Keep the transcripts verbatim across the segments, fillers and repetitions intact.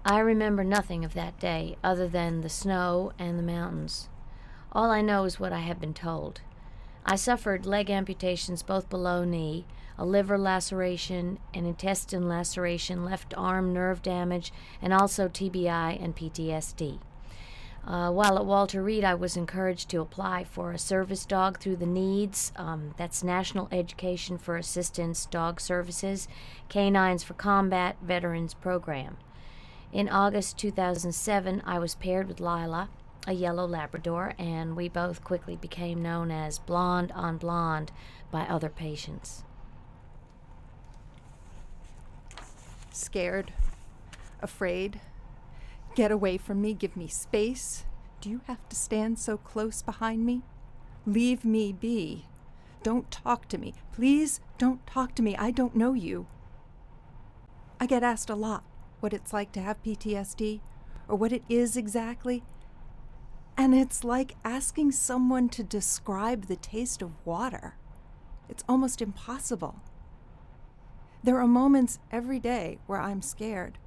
I remember nothing of that day other than the snow and the mountains. All I know is what I have been told. I suffered leg amputations both below knee, a liver laceration, an intestine laceration, left arm nerve damage, and also T B I and P T S D. Uh, while at Walter Reed, I was encouraged to apply for a service dog through the NEADS, um, that's National Education for Assistance Dog Services, Canines for Combat Veterans Program. In August two thousand seven, I was paired with Lila, a yellow Labrador, and we both quickly became known as Blonde on Blonde by other patients. Scared, afraid. Get away from me, give me space. Do you have to stand so close behind me? Leave me be. Don't talk to me. Please don't talk to me. I don't know you. I get asked a lot what it's like to have P T S D, or what it is exactly. And it's like asking someone to describe the taste of water. It's almost impossible. There are moments every day where I'm scared.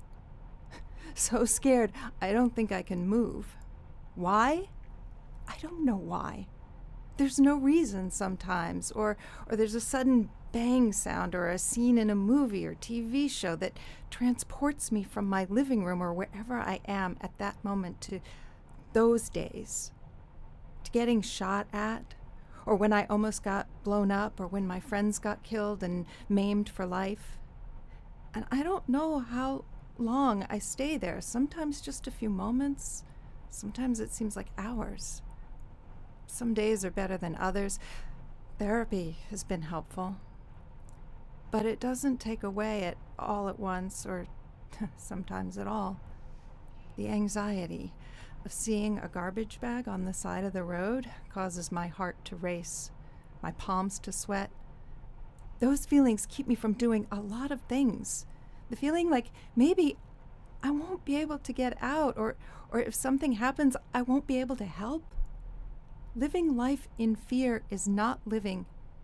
So scared, I don't think I can move. Why? I don't know why. There's no reason sometimes, or or there's a sudden bang sound or a scene in a movie or T V show that transports me from my living room or wherever I am at that moment to those days, to getting shot at, or when I almost got blown up, or when my friends got killed and maimed for life. And I don't know how long I stay there, sometimes just a few moments, sometimes it seems like hours. Some days are better than others. Therapy has been helpful, but it doesn't take away it all at once, or sometimes at all. The anxiety of seeing a garbage bag on the side of the road causes my heart to race, my palms to sweat. Those feelings keep me from doing a lot of things. The feeling like maybe I won't be able to get out, or, or if something happens, I won't be able to help. Living life in fear is not living,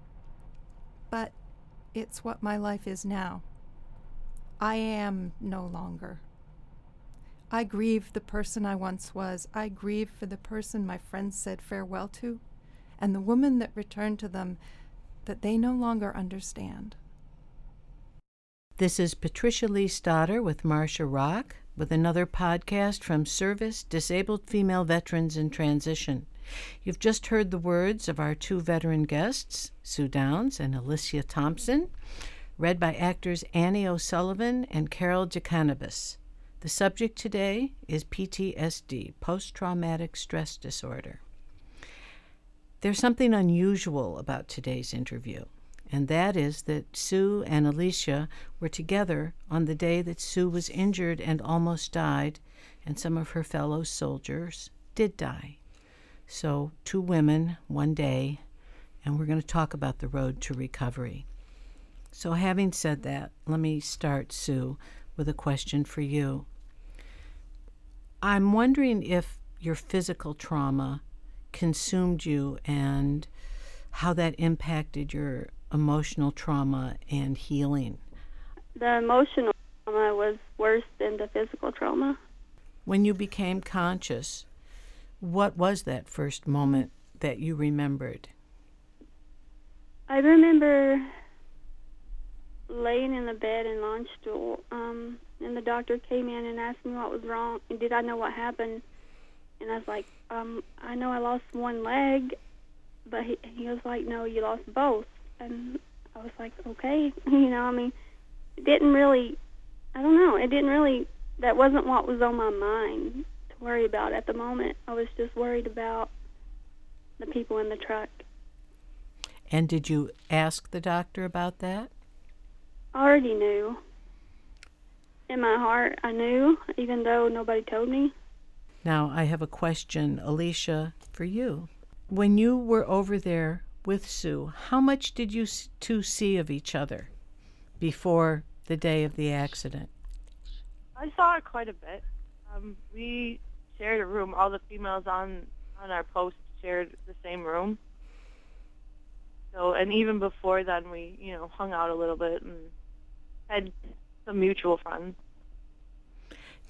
but it's what my life is now. I am no longer. I grieve the person I once was. I grieve for the person my friends said farewell to, and the woman that returned to them that they no longer understand. This is Patricia Lee Stoddard with Marcia Rock with another podcast from Service Disabled Female Veterans in Transition. You've just heard the words of our two veteran guests, Sue Downs and Alicia Thompson, read by actors Annie O'Sullivan and Carol DeCannabis. The subject today is P T S D, post-traumatic stress disorder. There's something unusual about today's interview, and that is that Sue and Alicia were together on the day that Sue was injured and almost died, and some of her fellow soldiers did die. So, two women, one day, and we're going to talk about the road to recovery. So, having said that, let me start, Sue, with a question for you. I'm wondering if your physical trauma consumed you and how that impacted your emotional trauma and healing. The emotional trauma was worse than the physical trauma. When you became conscious, what was that first moment that you remembered? I remember laying in the bed in launch stool, um, and the doctor came in and asked me what was wrong, and did I know what happened? And I was like, um, I know I lost one leg, but he, he was like, no, you lost both. And I was like, okay, you know, I mean, it didn't really, I don't know, it didn't really, that wasn't what was on my mind to worry about at the moment. I was just worried about the people in the truck. And did you ask the doctor about that? I already knew. In my heart, I knew, even though nobody told me. Now, I have a question, Alicia, for you. When you were over there with Sue, how much did you two see of each other before the day of the accident? I saw her quite a bit. Um, we shared a room. All the females on, on our post shared the same room. So, and even before then, we, you know, hung out a little bit and had some mutual friends.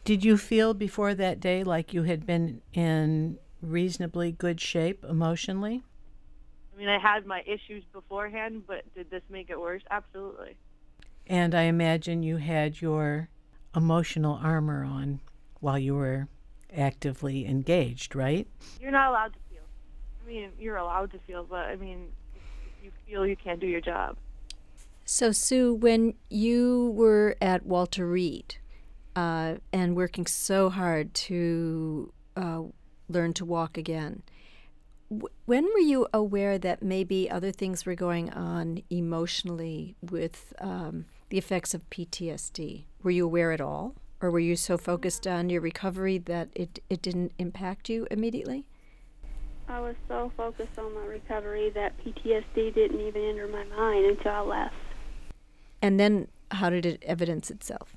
Did you feel before that day like you had been in reasonably good shape emotionally? I mean, I had my issues beforehand, but did this make it worse? Absolutely. And I imagine you had your emotional armor on while you were actively engaged, right? You're not allowed to feel. I mean, you're allowed to feel, but I mean, if you feel you can't do your job. So, Sue, when you were at Walter Reed uh, and working so hard to uh, learn to walk again, w- when were you aware that maybe other things were going on emotionally with um, the effects of P T S D? Were you aware at all? Or were you so focused on your recovery that it, it didn't impact you immediately? I was so focused on my recovery that P T S D didn't even enter my mind until I left. And then how did it evidence itself?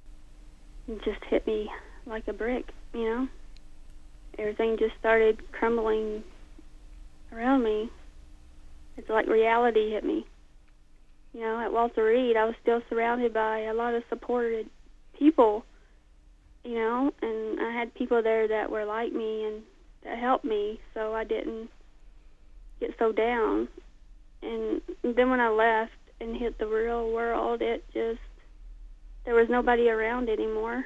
It just hit me like a brick, you know? Everything just started crumbling around me. It's like reality hit me. You know, at Walter Reed, I was still surrounded by a lot of supported people, you know, and I had people there that were like me and that helped me, so I didn't get so down. And then when I left and hit the real world, it just, there was nobody around anymore.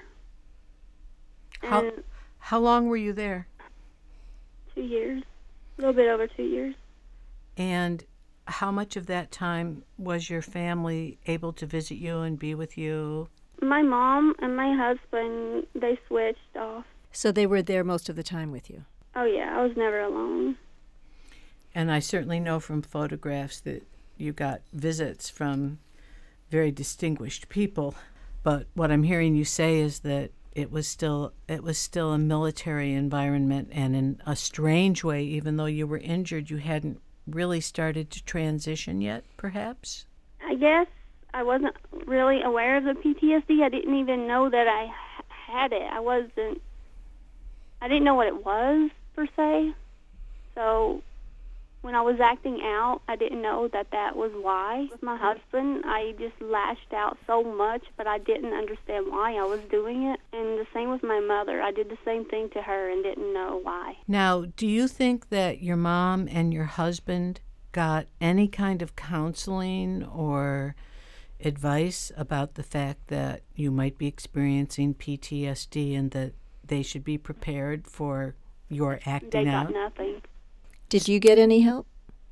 How, And how long were you there? two years, a little bit over two years. And how much of that time was your family able to visit you and be with you? My mom and my husband, they switched off. So they were there most of the time with you? Oh, yeah, I was never alone. And I certainly know from photographs that you got visits from very distinguished people. But what I'm hearing you say is that it was still it was still a military environment, and in a strange way, even though you were injured, you hadn't really started to transition yet, perhaps? I guess I wasn't really aware of the P T S D. I didn't even know that I h- had it. I wasn't, I didn't know what it was, per se. So when I was acting out, I didn't know that that was why. With my husband, I just lashed out so much, but I didn't understand why I was doing it. And the same with my mother. I did the same thing to her and didn't know why. Now, do you think that your mom and your husband got any kind of counseling or advice about the fact that you might be experiencing P T S D and that they should be prepared for your acting They out? got nothing. Did you get any help?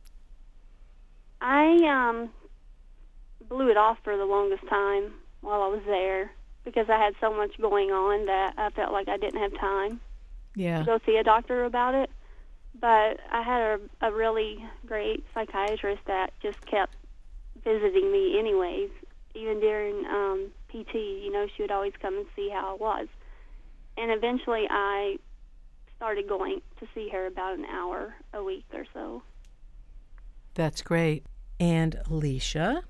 I um, blew it off for the longest time while I was there because I had so much going on that I felt like I didn't have time Yeah. to go see a doctor about it. But I had a, a really great psychiatrist that just kept visiting me anyways. Even during um, P T, you know, she would always come and see how I was. And eventually I started going to see her about an hour a week or so. That's great. And Alicia,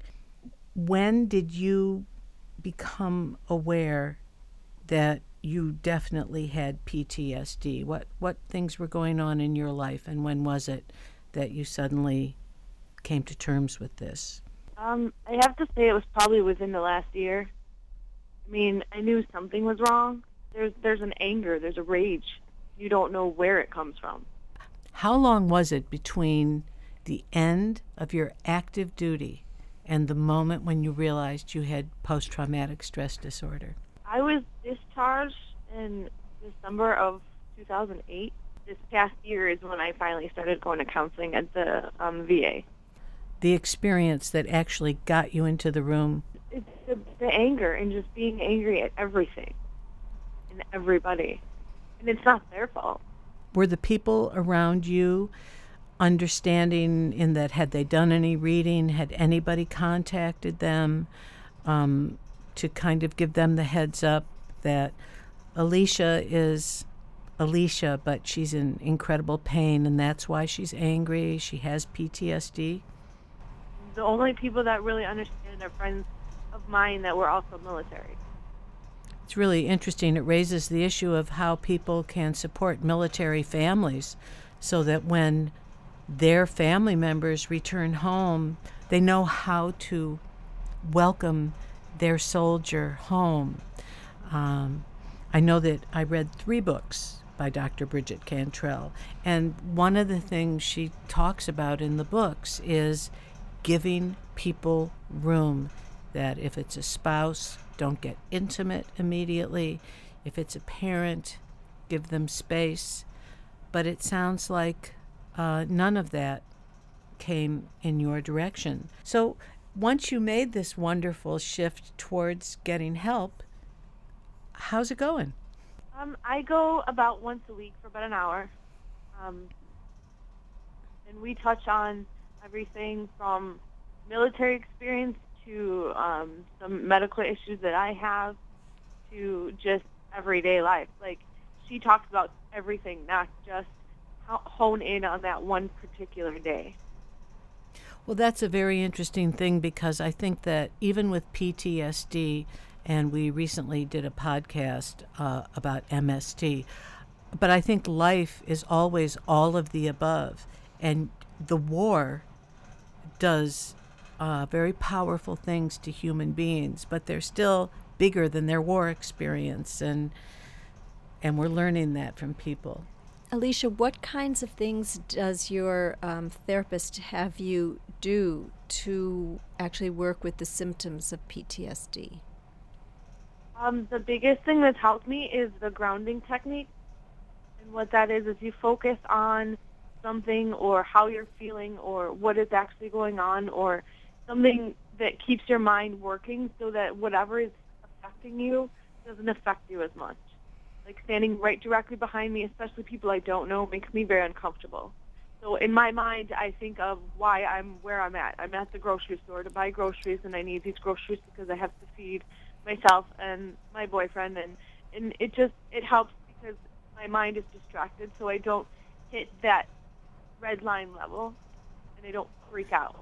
when did you become aware that you definitely had P T S D? What what things were going on in your life, and when was it that you suddenly came to terms with this? Um, I have to say it was probably within the last year. I mean, I knew something was wrong. There's there's an anger, there's a rage. You don't know where it comes from. How long was it between the end of your active duty and the moment when you realized you had post-traumatic stress disorder? I was discharged in December of two thousand eight. This past year is when I finally started going to counseling at the um, V A. The experience that actually got you into the room. It's the, the anger and just being angry at everything and everybody. And it's not their fault. Were the people around you understanding in that, had they done any reading? Had anybody contacted them um, to kind of give them the heads up that Alicia is Alicia, but she's in incredible pain, and that's why she's angry? She has P T S D? The only people that really understand are friends of mine that were also military. It's really interesting. It raises the issue of how people can support military families so that when their family members return home, they know how to welcome their soldier home. Um, I know that I read three books by Doctor Bridget Cantrell, and one of the things she talks about in the books is giving people room, that if it's a spouse, don't get intimate immediately. If it's a parent, give them space. But it sounds like uh, none of that came in your direction. So once you made this wonderful shift towards getting help, how's it going? Um, I go about once a week for about an hour. Um, and we touch on everything from military experience to um, some medical issues that I have to just everyday life. Like, she talks about everything, not just ho- hone in on that one particular day. Well, that's a very interesting thing, because I think that even with P T S D, and we recently did a podcast uh, about M S T, but I think life is always all of the above. And the war does uh, very powerful things to human beings, but they're still bigger than their war experience, and and we're learning that from people. Alicia, what kinds of things does your um, therapist have you do to actually work with the symptoms of P T S D? Um, the biggest thing that's helped me is the grounding technique. And what that is is you focus on something or how you're feeling or what is actually going on, or something that keeps your mind working so that whatever is affecting you doesn't affect you as much. Like standing right directly behind me, especially people I don't know, makes me very uncomfortable. So in my mind, I think of why I'm where I'm at. I'm at the grocery store to buy groceries, and I need these groceries because I have to feed myself and my boyfriend, and, and it just, it helps because my mind is distracted, so I don't hit that red line level, and I don't freak out.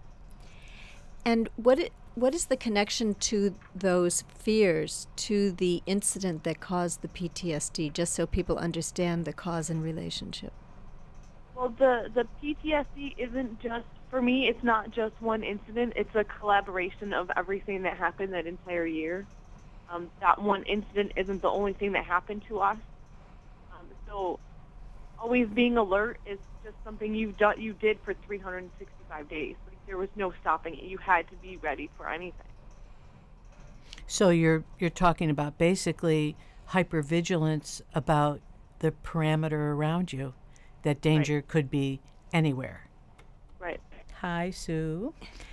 And what it, what is the connection to those fears to the incident that caused the P T S D, just so people understand the cause and relationship? Well, the, the P T S D isn't just, for me, it's not just one incident. It's a collaboration of everything that happened that entire year. Um, that one incident isn't the only thing that happened to us. Um, so always being alert is just something you've done, you did for three hundred sixty-five days. Like, there was no stopping it. You had to be ready for anything. So you're you're talking about basically hypervigilance about the parameter around you, that danger Right. could be anywhere. Right. Hi, Sue.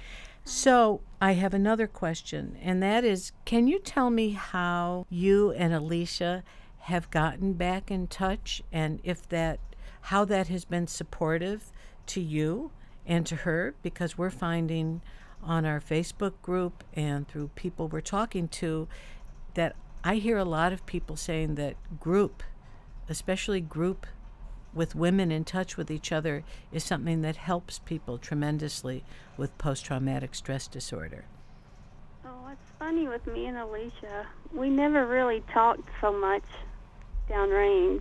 So I have another question, and that is, can you tell me how you and Alicia have gotten back in touch, and if that, how that has been supportive to you and to her? Because we're finding on our Facebook group and through people we're talking to that I hear a lot of people saying that group, especially group with women in touch with each other, is something that helps people tremendously with post-traumatic stress disorder. Oh, it's funny with me and Alicia. We never really talked so much downrange.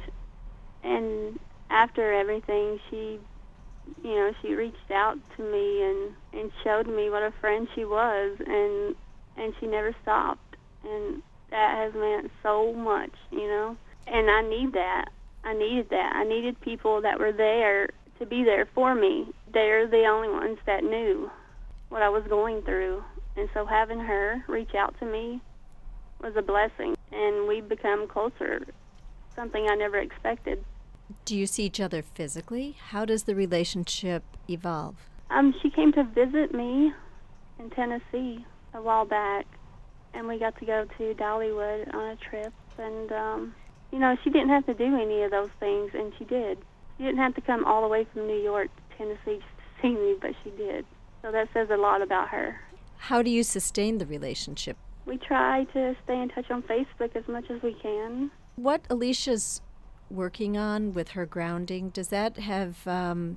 And after everything, she, you know, she reached out to me and, and showed me what a friend she was, and and she never stopped. And that has meant so much, you know. And I need that. I needed that. I needed people that were there to be there for me. They're the only ones that knew what I was going through. And so having her reach out to me was a blessing. And we've become closer, something I never expected. Do you see each other physically? How does the relationship evolve? Um, she came to visit me in Tennessee a while back, and we got to go to Dollywood on a trip. And, um, you know, she didn't have to do any of those things, and she did. She didn't have to come all the way from New York to Tennessee just to see me, but she did. So that says a lot about her. How do you sustain the relationship? We try to stay in touch on Facebook as much as we can. What Alicia's working on with her grounding, does that have um,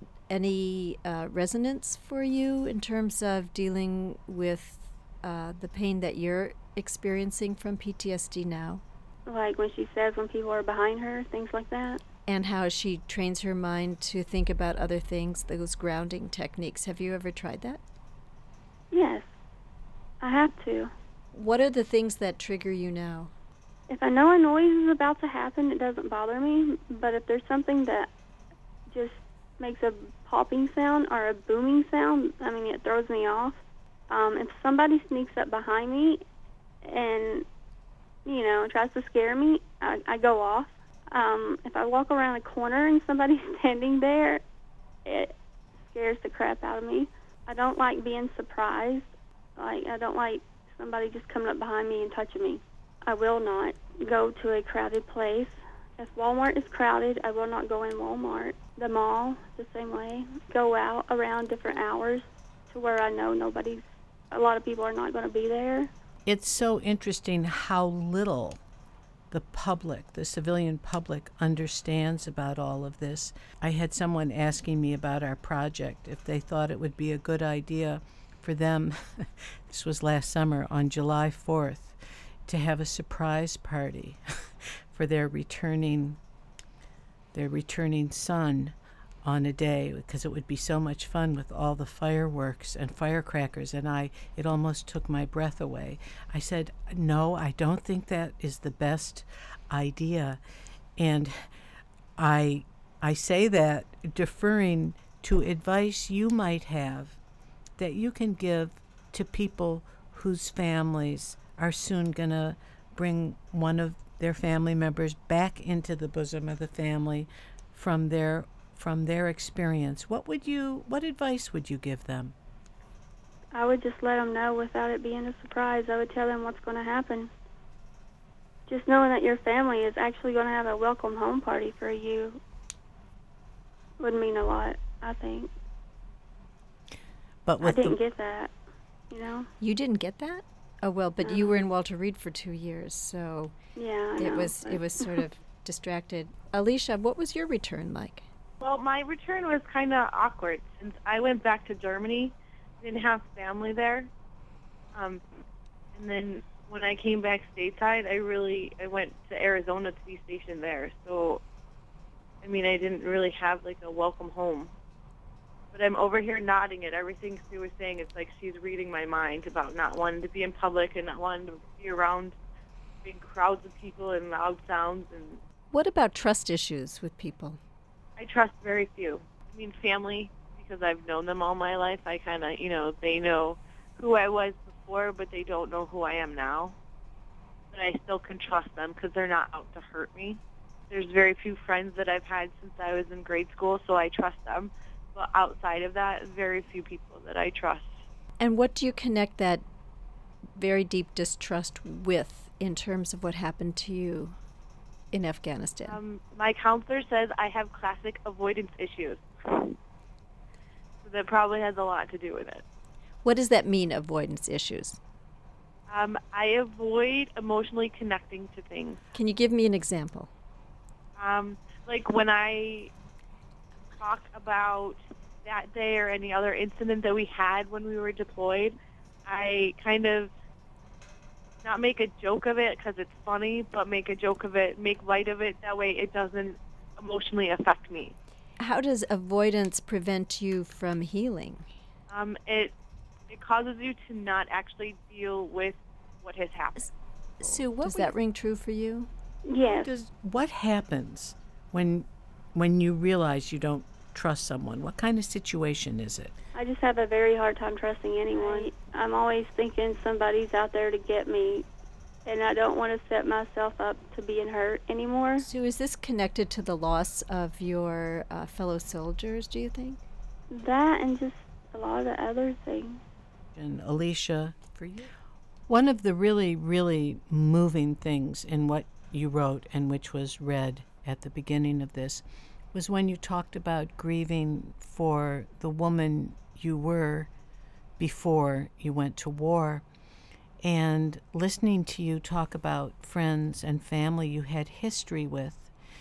any uh, resonance for you in terms of dealing with uh, the pain that you're experiencing from P T S D now? Like when she says when people are behind her, things like that. And how she trains her mind to think about other things, those grounding techniques. Have you ever tried that? Yes, I have to. What are the things that trigger you now? if I know a noise is about to happen, it doesn't bother me. But if there's something that just makes a popping sound or a booming sound, I mean, it throws me off. Um, if somebody sneaks up behind me and, you know, tries to scare me, I, I go off. Um, if I walk around a corner and somebody's standing there, it scares the crap out of me. I don't like being surprised. Like, I don't like somebody just coming up behind me and touching me. I will not go to a crowded place. If Walmart is crowded, I will not go in Walmart. The mall, the same way. Go out around different hours to where I know nobody's, a lot of people are not going to be there. It's so interesting how little the public, the civilian public, understands about all of this. I had someone asking me about our project, if they thought it would be a good idea for them, this was last summer, on July fourth, to have a surprise party for their returning, their returning son on a day, because it would be so much fun with all the fireworks and firecrackers, and I, it almost took my breath away. I said, no, I don't think that is the best idea. And I, I say that deferring to advice you might have that you can give to people whose families are soon going to bring one of their family members back into the bosom of the family from their from their experience. What would you what advice would you give them? I would just let them know without it being a surprise. I would tell them what's going to happen. Just knowing that your family is actually going to have a welcome home party for you would mean a lot, I think. But with I didn't the, get that, you know? You didn't get that? Oh, well, but No. you were in Walter Reed for two years, so Yeah, I it know, was but- it was sort of distracted. Alicia, what was your return like? Well, my return was kind of awkward since I went back to Germany. I didn't have family there. Um, and then when I came back stateside, I really I went to Arizona to be stationed there. So, I mean, I didn't really have like a welcome home. But I'm over here nodding at everything Sue was saying. It's like she's reading my mind about not wanting to be in public and not wanting to be around big crowds of people and loud sounds. And What about trust issues with people? I trust very few. I mean, family, because I've known them all my life. I kind of, you know, they know who I was before, but they don't know who I am now. But I still can trust them because they're not out to hurt me. There's very few friends that I've had since I was in grade school, so I trust them. But outside of that, very few people that I trust. And what do you connect that very deep distrust with in terms of what happened to you in Afghanistan? Um, my counselor says I have classic avoidance issues. So that probably has a lot to do with it. What does that mean, avoidance issues? Um, I avoid emotionally connecting to things. Can you give me an example? Um, like when I talk about that day or any other incident that we had when we were deployed, I kind of not make a joke of it because it's funny, but make a joke of it, make light of it. That way it doesn't emotionally affect me. How does avoidance prevent you from healing? Um, it it causes you to not actually deal with what has happened. Sue, what does would- that ring true for you? Yes. does what happens when when you realize you don't trust someone? What kind of situation is it? I just have a very hard time trusting anyone. I'm always thinking somebody's out there to get me, and I don't want to set myself up to being hurt anymore. Sue, is this connected to the loss of your uh, fellow soldiers, do you think? That and just a lot of the other things. And Alicia, for you? One of the really, really moving things in what you wrote and which was read at the beginning of this was when you talked about grieving for the woman you were before you went to war, and listening to you talk about friends and family you had history with.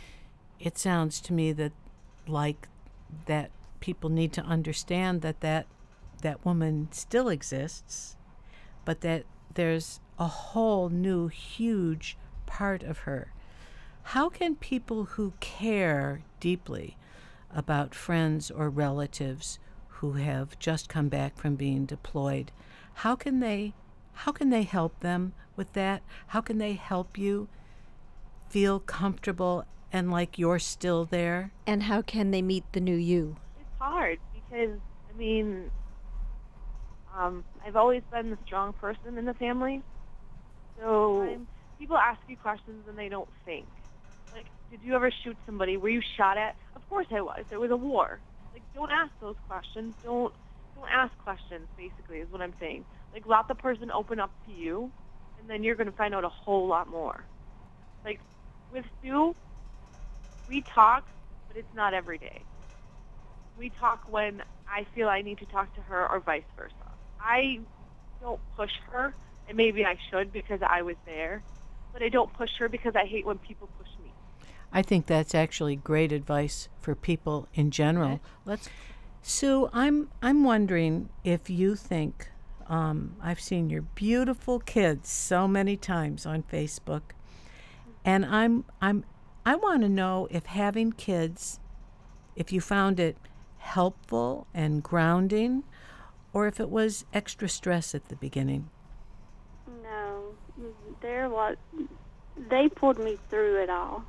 It sounds to me that like that people need to understand that that, that woman still exists, but that there's a whole new huge part of her. How can people who care deeply about friends or relatives who have just come back from being deployed, how can they how can they help them with that? How can they help you feel comfortable and like you're still there? And how can they meet the new you? It's hard because, I mean, um, I've always been the strong person in the family. So I'm, people ask you questions and they don't think. Like, did you ever shoot somebody? Were you shot at? Of course I was. It was a war. Like, don't ask those questions. Don't don't ask questions, basically, is what I'm saying. Like, let the person open up to you, and then you're going to find out a whole lot more. Like, with Sue, we talk, but it's not every day. We talk when I feel I need to talk to her or vice versa. I don't push her, and maybe I should because I was there, but I don't push her because I hate when people push me. I think that's actually great advice for people in general. Let's, Sue, I'm I'm wondering if you think, um, I've seen your beautiful kids so many times on Facebook, and I'm I'm I want to know if having kids, if you found it helpful and grounding, or if it was extra stress at the beginning. No, they're what they pulled me through it all.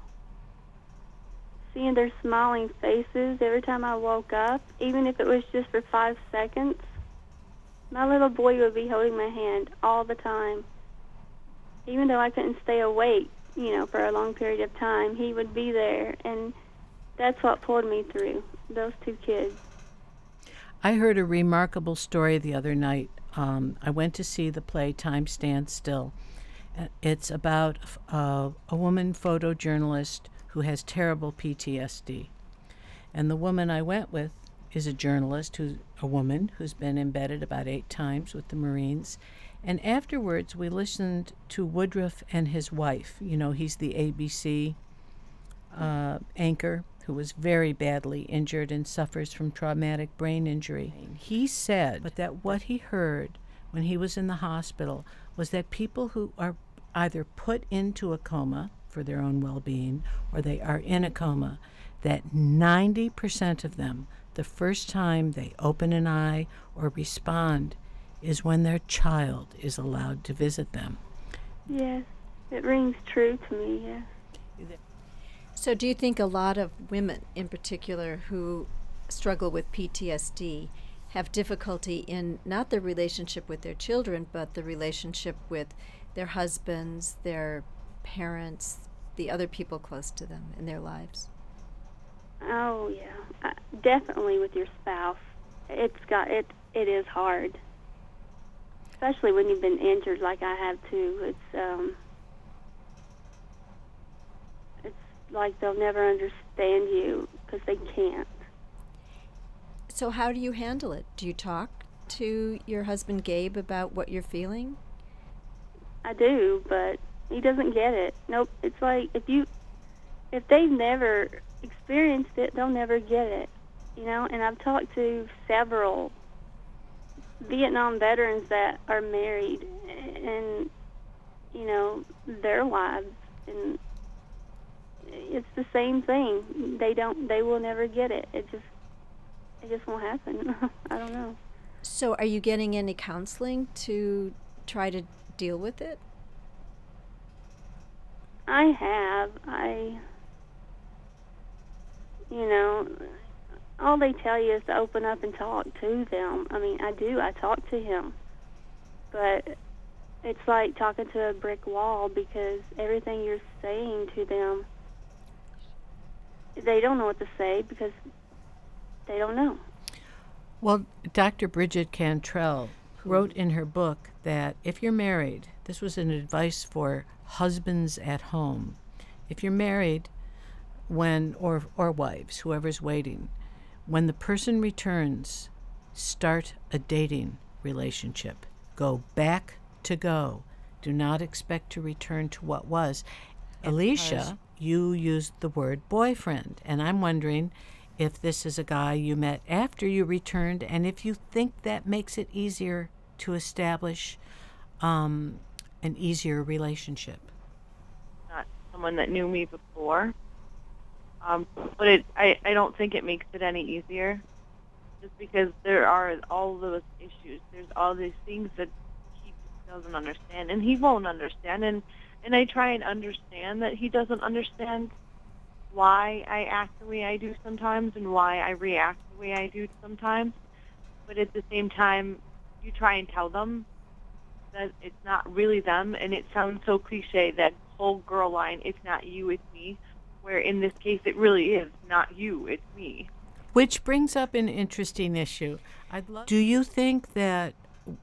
Seeing their smiling faces every time I woke up, even if it was just for five seconds, my little boy would be holding my hand all the time. Even though I couldn't stay awake, you know, for a long period of time, he would be there, and that's what pulled me through, those two kids. I heard a remarkable story the other night. Um, I went to see the play Time Stands Still. Uh, It's about uh, a woman photojournalist who has terrible P T S D. And the woman I went with is a journalist, who's a woman who's been embedded about eight times with the Marines. And afterwards, we listened to Woodruff and his wife. You know, he's the A B C uh, anchor who was very badly injured and suffers from traumatic brain injury. He said but that what he heard when he was in the hospital was that people who are either put into a coma for their own well-being or they are in a coma, that ninety percent of them, the first time they open an eye or respond is when their child is allowed to visit them. Yes, it rings true to me, yes. So do you think a lot of women in particular who struggle with P T S D have difficulty in not the relationship with their children, but the relationship with their husbands, their parents, the other people close to them in their lives? Oh, yeah. Uh, definitely with your spouse. It's got it. It is hard, especially when you've been injured like I have too. It's um, it's like they'll never understand you because they can't. So how do you handle it? Do you talk to your husband Gabe about what you're feeling? I do, but he doesn't get it. Nope. It's like if you, if they've never experienced it, they'll never get it. You know. And I've talked to several Vietnam veterans that are married, and you know their wives, and it's the same thing. They don't. They will never get it. It just. It just won't happen. I don't know. So are you getting any counseling to try to deal with it? I have. I, you know, all they tell you is to open up and talk to them. I mean, I do. I talk to him. But it's like talking to a brick wall because everything you're saying to them, they don't know what to say because they don't know. Well, Doctor Bridget Cantrell wrote in her book that if you're married, this was an advice for husbands at home. If you're married, when or or wives, whoever's waiting, when the person returns, start a dating relationship. Go back to go. Do not expect to return to what was. Alicia, you used the word boyfriend, and I'm wondering if this is a guy you met after you returned, and if you think that makes it easier to establish um, an easier relationship. Not someone that knew me before. Um, but it, I, I don't think it makes it any easier, just because there are all those issues. There's all these things that he doesn't understand, and he won't understand. And and I try and understand that he doesn't understand why I act the way I do sometimes and why I react the way I do sometimes. But at the same time, you try and tell them that it's not really them, and it sounds so cliche, that whole girl line, it's not you, it's me, where in this case it really is not you, it's me. Which brings up an interesting issue. I'd love Do you think that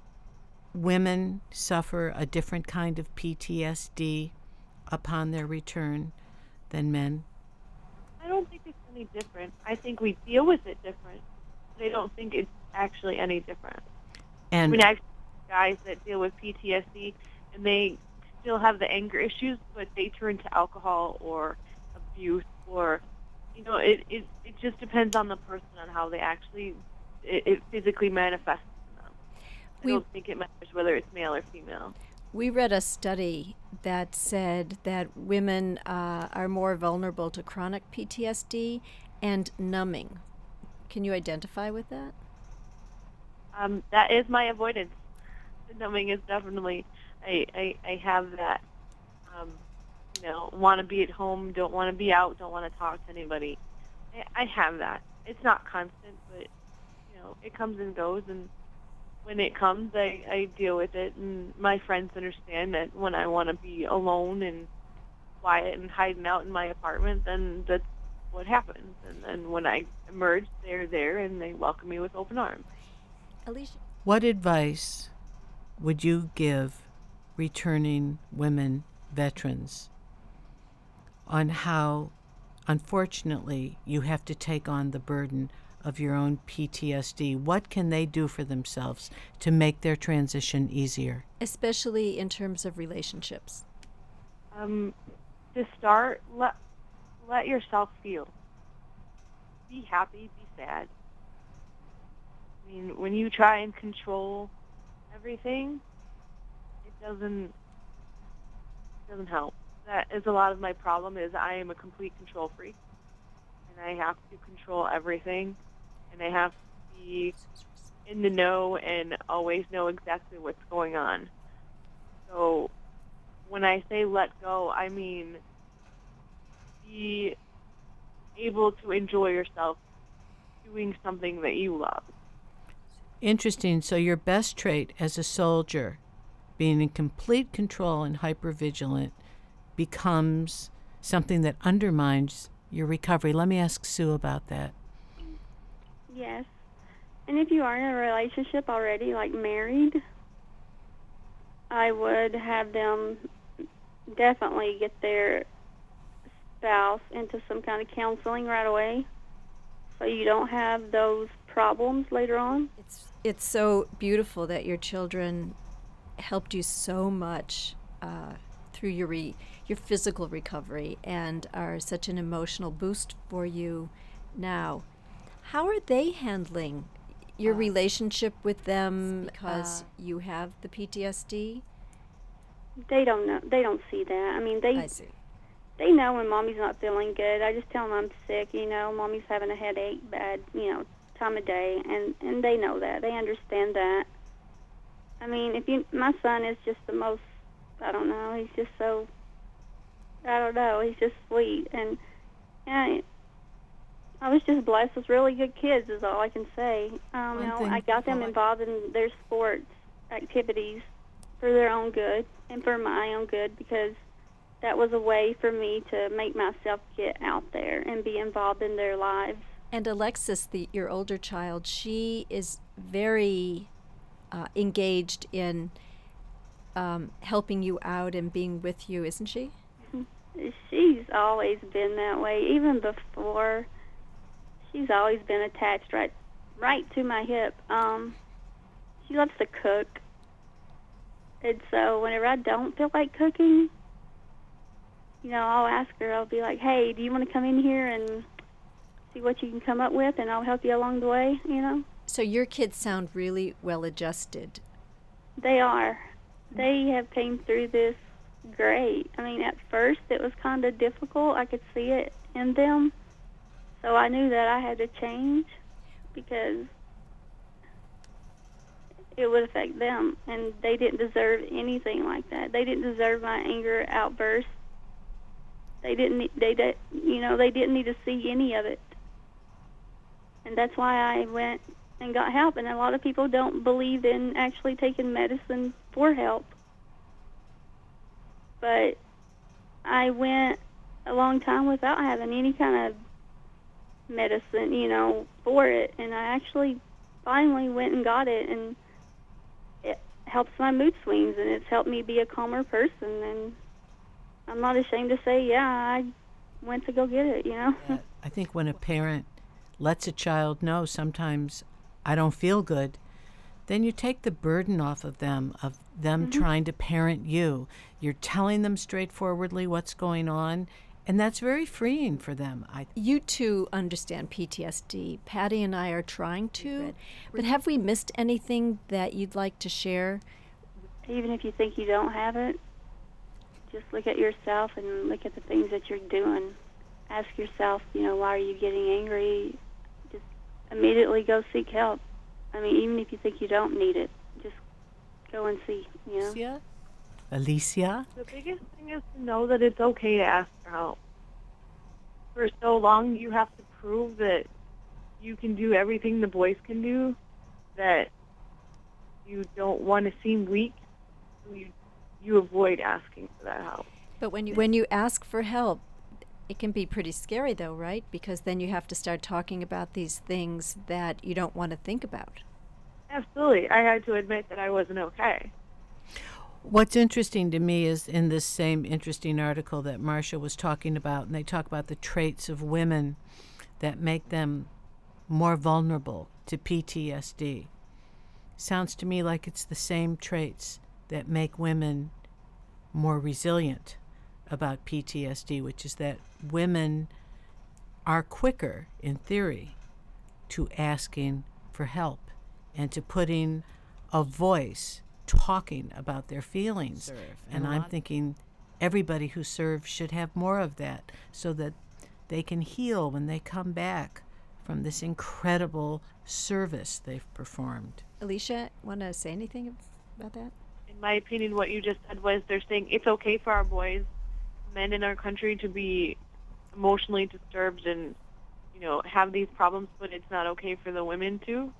women suffer a different kind of P T S D upon their return than men? I don't think it's any different. I think we deal with it different, but I don't think it's actually any different. And I mean, I've guys that deal with P T S D, and they still have the anger issues, but they turn to alcohol or abuse, or, you know, it, it, it just depends on the person on how they actually, it, it physically manifests in them. I We- don't think it matters whether it's male or female. We read a study that said that women uh, are more vulnerable to chronic P T S D and numbing. Can you identify with that? Um, that is my avoidance. The numbing is definitely, I, I, I have that, um, you know, want to be at home, don't want to be out, don't want to talk to anybody. I, I have that. It's not constant, but, you know, it comes and goes, and when it comes, I, I deal with it, and my friends understand that when I want to be alone and quiet and hiding out in my apartment, then that's what happens. And then when I emerge, they're there, and they welcome me with open arms. Alicia? what advice would you give returning women veterans on how, unfortunately, you have to take on the burden of your own P T S D? What can they do for themselves to make their transition easier? Especially in terms of relationships. Um, to start, let let yourself feel. Be happy, be sad. I mean, when you try and control everything, it doesn't it doesn't help. That is a lot of my problem. Is I am a complete control freak, and I have to control everything, and I have to be in the know and always know exactly what's going on. So when I say let go, I mean be able to enjoy yourself doing something that you love. Interesting. So your best trait as a soldier, being in complete control and hypervigilant, becomes something that undermines your recovery. Let me ask Sue about that. Yes. And if you are in a relationship already, like married, I would have them definitely get their spouse into some kind of counseling right away so you don't have those problems later on. It's it's so beautiful that your children helped you so much uh, through your re- your physical recovery and are such an emotional boost for you now. How are they handling your Uh, relationship with them because uh, you have the P T S D? They don't know. They don't see that. I mean, they I see. they know when mommy's not feeling good. I just tell them I'm sick. You know, mommy's having a headache, bad, you know, time of day, and and they know that. They understand that. I mean, if you, my son is just the most. I don't know. He's just so. I don't know. He's just sweet, and and I, I was just blessed with really good kids. Is all I can say. Um, One you know, thing- I got them well, I- involved in their sports activities for their own good and for my own good, because that was a way for me to make myself get out there and be involved in their lives. And Alexis, the your older child, she is very uh, engaged in um, helping you out and being with you, isn't she? She's always been that way, even before. She's always been attached right, right to my hip. Um, she loves to cook, and so whenever I don't feel like cooking, you know, I'll ask her. I'll be like, "Hey, do you want to come in here and see what you can come up with, and I'll help you along the way." You know, So your kids sound really well adjusted. they are. They have came through this great. I mean, at first it was kind of difficult. I could see it in them. So I knew that I had to change, because it would affect them, and they didn't deserve anything like that. They didn't deserve my anger outburst. They didn't. ne- They did. You know, they didn't need to see any of it, and that's why I went and got help. And a lot of people don't believe in actually taking medicine for help, but I went a long time without having any kind of medicine, you know, for it, and I actually finally went and got it, and it helps my mood swings, and it's helped me be a calmer person, and I'm not ashamed to say, yeah, I went to go get it, you know. Yeah, I think when a parent lets a child know sometimes I don't feel good, then you take the burden off of them, of them Mm-hmm. trying to parent you. You're telling them straightforwardly what's going on, and that's very freeing for them. I You two understand P T S D. Patty and I are trying to, but have we missed anything that you'd like to share? Even if you think you don't have it, just look at yourself and look at the things that you're doing. Ask yourself, you know, why are you getting angry? Just immediately go seek help. I mean, even if you think you don't need it, just go and see, you know. Alicia? Alicia? The biggest thing is to know that it's okay to ask for help. For so long, you have to prove that you can do everything the boys can do, that you don't want to seem weak, so you, you avoid asking for that help. But when you when you ask for help, it can be pretty scary though, right? Because then you have to start talking about these things that you don't want to think about. Absolutely. I had to admit that I wasn't okay. What's interesting to me is in this same interesting article that Marcia was talking about, and they talk about the traits of women that make them more vulnerable to P T S D. Sounds to me like it's the same traits that make women more resilient about P T S D, which is that women are quicker, in theory, to asking for help and to putting a voice talking about their feelings. Serve. And And a I'm lot- thinking everybody who serves should have more of that so that they can heal when they come back from this incredible service they've performed. Alicia, want to say anything about that? In my opinion, what you just said was they're saying it's okay for our boys, men in our country, to be emotionally disturbed and, you know, have these problems, but it's not okay for the women to.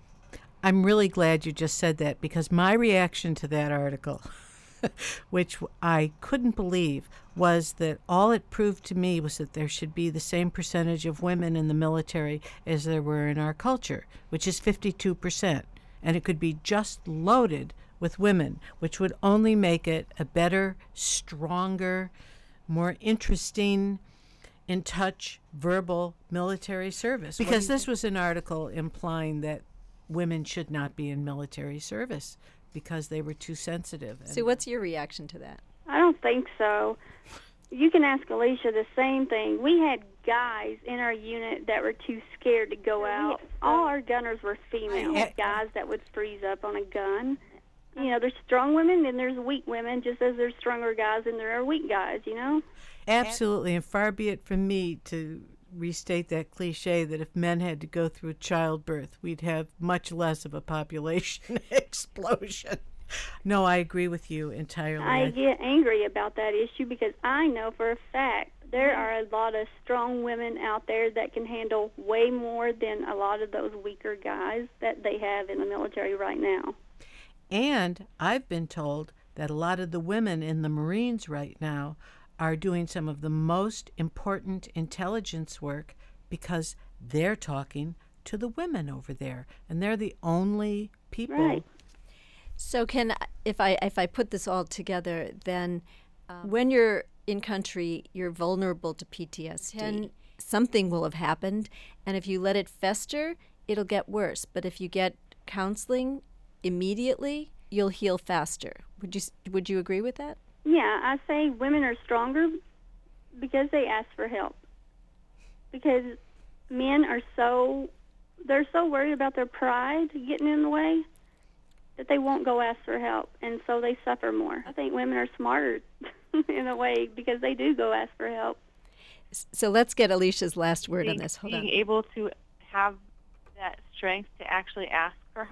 I'm really glad you just said that, because my reaction to that article, which I couldn't believe, was that all it proved to me was that there should be the same percentage of women in the military as there were in our culture, which is fifty-two percent. And it could be just loaded with women, which would only make it a better, stronger, more interesting, in touch, verbal military service. Because this was an article implying that women should not be in military service because they were too sensitive. So what's your reaction to that? I don't think so. You can ask Alicia the same thing. We had guys in our unit that were too scared to go out. All our gunners were female I- guys that would freeze up on a gun. You know, there's strong women and there's weak women, just as there's stronger guys and there are weak guys, you know? Absolutely, and far be it from me to restate that cliche that if men had to go through childbirth, we'd have much less of a population explosion. No, I agree with you entirely. I get angry about that issue because I know for a fact there are a lot of strong women out there that can handle way more than a lot of those weaker guys that they have in the military right now. And I've been told that a lot of the women in the Marines right now are doing some of the most important intelligence work because they're talking to the women over there, and they're the only people. Right. So can if I if I put this all together, then um, when you're in country, you're vulnerable to P T S D. And something will have happened, and if you let it fester, it'll get worse. But if you get counseling immediately, you'll heal faster. Would you would you agree with that? Yeah, I say women are stronger because they ask for help. Because men are so, they're so worried about their pride getting in the way that they won't go ask for help, and so they suffer more. I think women are smarter in a way because they do go ask for help. S- So let's get Alicia's last word on being, this. Hold being on. able to have that strength to actually ask for help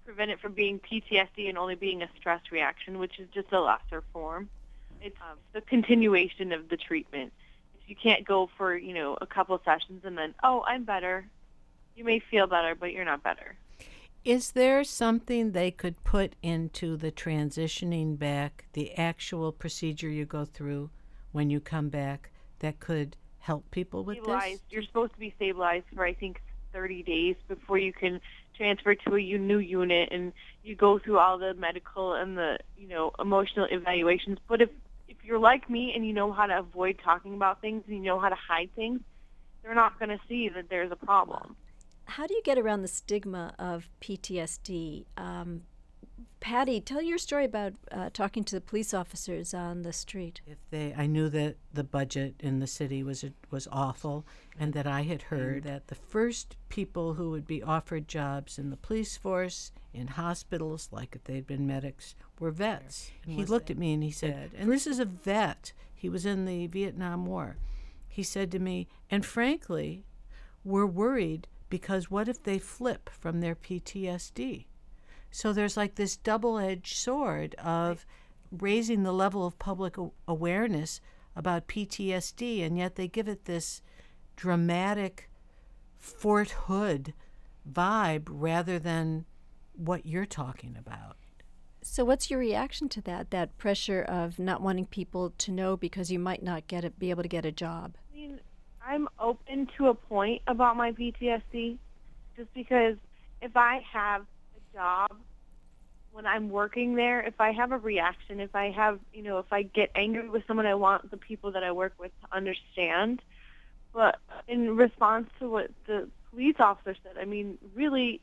prevent it from being P T S D and only being a stress reaction, which is just a lesser form. It's um, the continuation of the treatment. If you can't go for, you know, a couple sessions and then, oh, I'm better. You may feel better, but you're not better. Is there something they could put into the transitioning back, the actual procedure you go through when you come back, that could help people with Stabilized. this? You're supposed to be stabilized for, I think, thirty days before you can transfer to a u- new unit, and you go through all the medical and the, you know, emotional evaluations. But if, if you're like me and you know how to avoid talking about things and you know how to hide things, they're not going to see that there's a problem. How do you get around the stigma of P T S D? Um, Patty, tell your story about uh, talking to the police officers on the street. If they, I knew that the budget in the city was was awful, and that I had heard that the first people who would be offered jobs in the police force, in hospitals, like if they'd been medics, were vets. He looked at me and he said, and this is a vet. He was in the Vietnam War. He said to me, and frankly, we're worried because what if they flip from their P T S D? So there's like this double-edged sword of raising the level of public a- awareness about P T S D, and yet they give it this dramatic Fort Hood vibe rather than what you're talking about. So what's your reaction to that, that pressure of not wanting people to know because you might not get it, be able to get a job? I mean, I'm open to a point about my P T S D, just because if I have a job, when I'm working there, if I have a reaction, if I have, you know, if I get angry with someone, I want the people that I work with to understand. But in response to what the police officer said, I mean, really,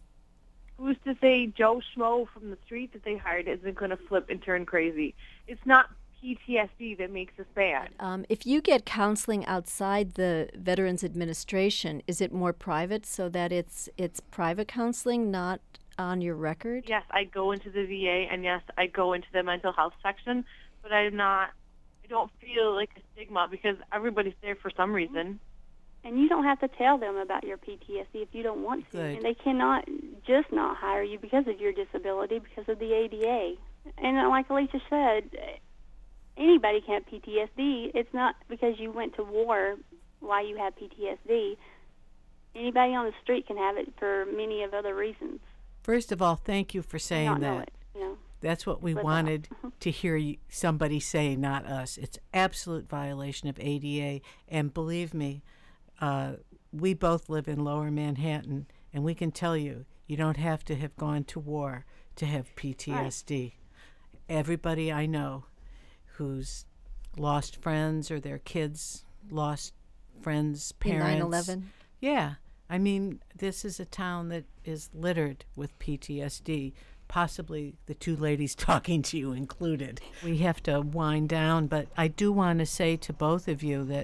who's to say Joe Schmo from the street that they hired isn't going to flip and turn crazy? It's not P T S D that makes us bad. Um, if you get counseling outside the Veterans Administration, is it more private so that it's it's private counseling, not on your record? Yes, I go into the V A, and yes, I go into the mental health section, but I'm not, I don't feel like a stigma because everybody's there for some reason. And you don't have to tell them about your P T S D if you don't want to. Good. And they cannot just not hire you because of your disability, because of the A D A. And like Alicia said, anybody can have P T S D. It's not because you went to war why you have P T S D. Anybody on the street can have it for many of other reasons. First of all, thank you for saying not know that. it, you know. That's what we Without. wanted to hear you, somebody say, not us. It's absolute violation of A D A. And believe me, uh, we both live in Lower Manhattan, and we can tell you, you don't have to have gone to war to have P T S D. Right. Everybody I know who's lost friends or their kids lost friends, parents. nine eleven? Yeah. I mean, this is a town that is littered with P T S D, possibly the two ladies talking to you included. We have to wind down, but I do want to say to both of you that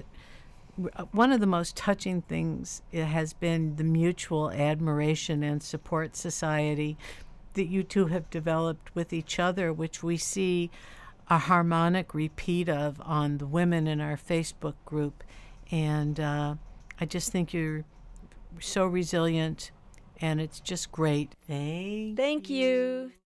one of the most touching things has been the mutual admiration and support society that you two have developed with each other, which we see a harmonic repeat of on the women in our Facebook group. And uh, I just think you're so resilient, and it's just great. Thank, Thank you.